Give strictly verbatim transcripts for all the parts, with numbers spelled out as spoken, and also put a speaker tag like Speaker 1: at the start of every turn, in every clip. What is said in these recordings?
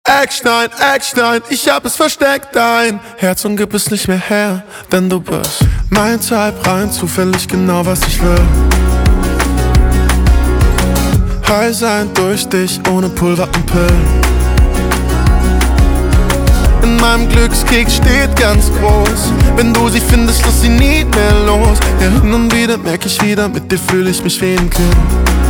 Speaker 1: Eckstein, Eckstein, ich hab es versteckt, dein Herz und gib es nicht mehr her, denn du bist mein Type, rein zufällig genau was ich will. High sein durch dich, ohne Pulver und Pillen. In meinem Glückskeks steht ganz groß: wenn du sie findest, lass sie nie mehr los. Ja, hin und wieder merk ich wieder, mit dir fühl ich mich wie ein Kind.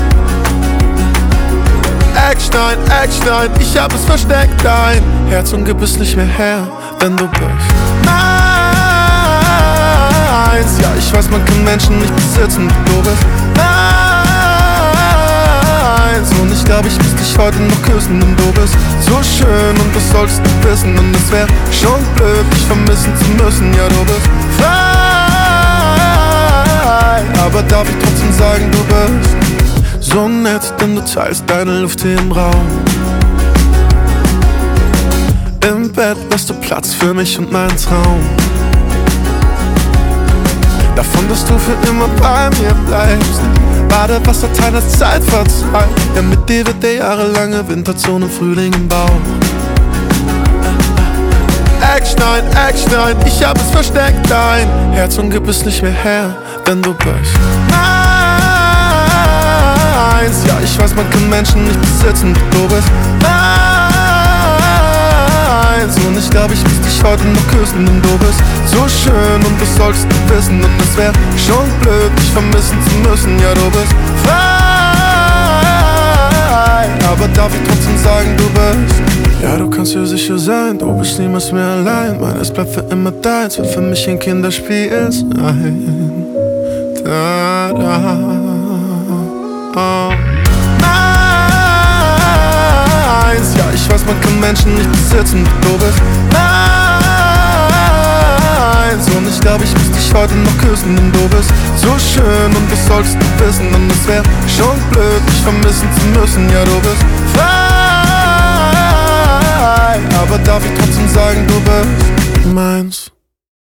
Speaker 1: Eckstein, Eckstein, ich hab es versteckt, dein Herz und gib es nicht mehr her, denn du bist meins. Ja, ich weiß, man kann Menschen nicht besitzen, du bist meins. Und ich glaub, ich muss dich heute noch küssen, denn du bist so schön und das sollst du wissen. Und es wär schon blöd, dich vermissen zu müssen. Ja, du bist frei, aber darf ich trotzdem sagen, du bist so nett, denn du teilst deine Luft hier im Raum. Im Bett lässt du Platz für mich und meinen Traum. Davon, dass du für immer bei mir bleibst. Badewasserteil als Zeit verzeiht. Ja, mit dir wird der jahrelange Winterzone Frühling im Bauch. Eckstein, Eckstein, ich hab es versteckt, dein Herz und gib es nicht mehr her, denn du bist meins. Ja, ich weiß, man kann Menschen nicht besitzen, du bist meins. Und ich glaub, ich muss dich heute noch küssen, denn du bist so schön und das sollst du wissen. Und es wär schon blöd, dich vermissen zu müssen. Ja, du bist frei, aber darf ich trotzdem sagen, du bist. Ja, du kannst dir sicher sein, du bist niemals mehr allein. Meines bleibt für immer deins, wenn für mich ein Kinderspiel ist. Nein, da, da. Oh. Meins, ja, ich weiß, man kann Menschen nicht besitzen, du bist meins. Und ich glaub, ich muss dich heute noch küssen, denn du bist so schön und das sollst du wissen. Und es wär schon blöd, dich vermissen zu müssen. Ja, du bist frei, aber darf ich trotzdem sagen, du bist meins.